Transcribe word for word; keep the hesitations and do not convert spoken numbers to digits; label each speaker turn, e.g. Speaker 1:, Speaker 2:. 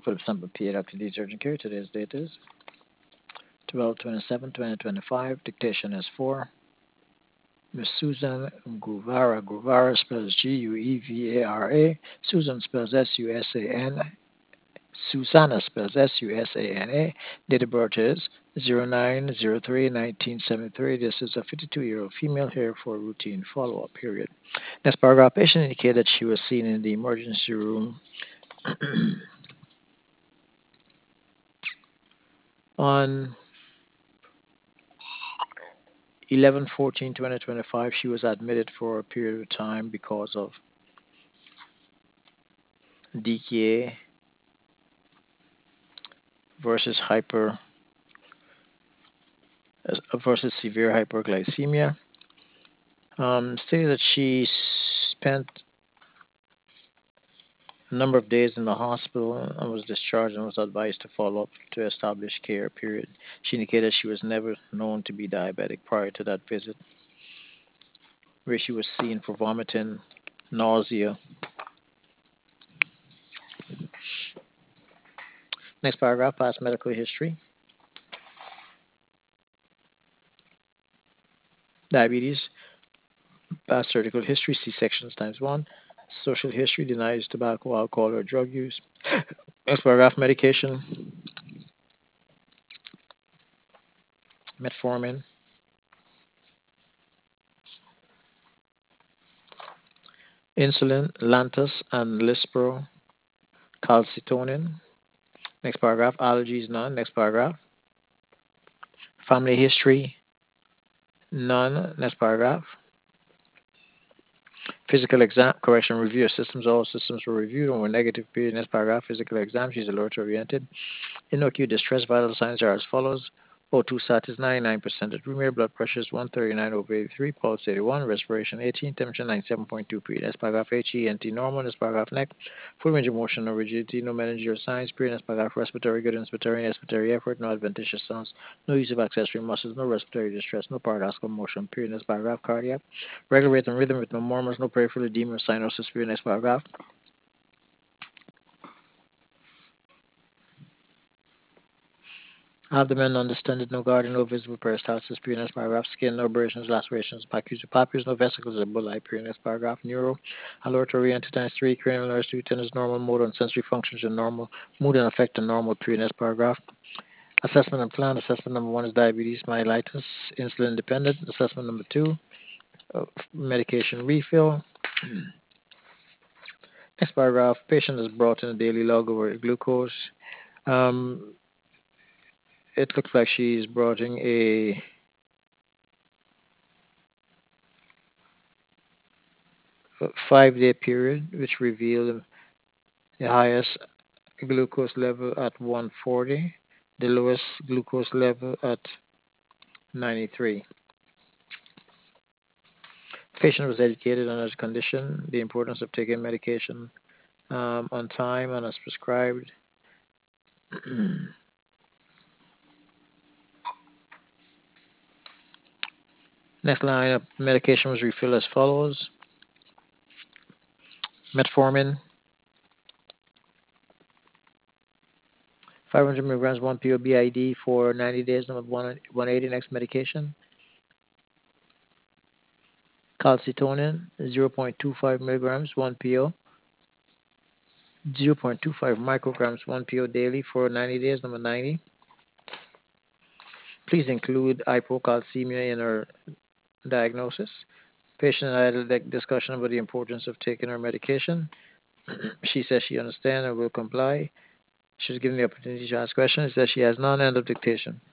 Speaker 1: Philip Sample P A Doctor Leeds Urgent Care. Today's date is twelve twenty-seven twenty twenty-five. Dictation is four. Miss Susan Guevara. Guevara spells G U E V A R A. Susan spells S U S A N. Susanna spells S U S A N A. Date of birth is zero nine zero three nineteen seventy-three. This is a fifty-two-year-old female here for a routine follow-up period. Next paragraph, patient indicated that she was seen in the emergency room on eleven fourteen twenty twenty-five. She was admitted for a period of time because of D K A versus hyper uh, versus severe hyperglycemia. Um, stated that she spent a number of days in the hospital and was discharged and was advised to follow up to establish care period. She indicated she was never known to be diabetic prior to that visit, where she was seen for vomiting, nausea. Next paragraph, past medical history. Diabetes, past surgical history, C-sections times one. Social history, denies tobacco, alcohol, or drug use. Next paragraph, medication. Metformin, insulin, Lantus, and Lispro, calcitonin. Next paragraph, allergies, none. Next paragraph, family history, none. Next paragraph, physical exam, correction, review of systems. All systems were reviewed and were negative. Period. Next paragraph, physical exam. She's alert oriented. In acute distress, vital signs are as follows. O two sat is ninety-nine percent at room air, blood pressure is one thirty-nine over eighty-three, pulse eighty-one, respiration eighteen, temperature ninety-seven point two period. That's paragraph H E N T normal. That's paragraph neck. Full range of motion, no rigidity, no meningeal signs. Period. That's paragraph respiratory good, inspiratory, expiratory effort, no adventitious sounds, no use of accessory muscles, no respiratory distress, no paradoxical motion. Period. That's paragraph cardiac. Regular rate and rhythm with no murmurs, no peripheral edema or cyanosis. Period. Next paragraph. Abdomen undistended, no guarding, no visible peristalsis, period. Next paragraph. Skin, no abrasions, lacerations, papules, papules, no vesicles or bullae, period. Next paragraph. Neuro, alert oriented times three, cranial nerves, two tenors, normal, motor and sensory functions are normal, mood and affect are normal, period. Next paragraph. Assessment and plan. Assessment number one is diabetes mellitus, insulin dependent. Assessment number two, uh, medication refill. Next paragraph. Patient is brought in a daily log over glucose. Um, it looks like she's brought in a five day period, which revealed the highest glucose level at one forty, the lowest glucose level at ninety-three. The patient was educated on his condition, the importance of taking medication um, on time and as prescribed. Next line of medication was refilled as follows. Metformin, five hundred milligrams, one P O B I D for ninety days, number one eighty. Next medication. Calcitonin, zero point two five milligrams, one P O. zero point two five micrograms, one P O daily for ninety days, number ninety. Please include hypocalcemia in her diagnosis. Patient and I had a discussion about the importance of taking her medication. She says she understands and will comply. She was given the opportunity to ask questions. Says she has none. End of dictation.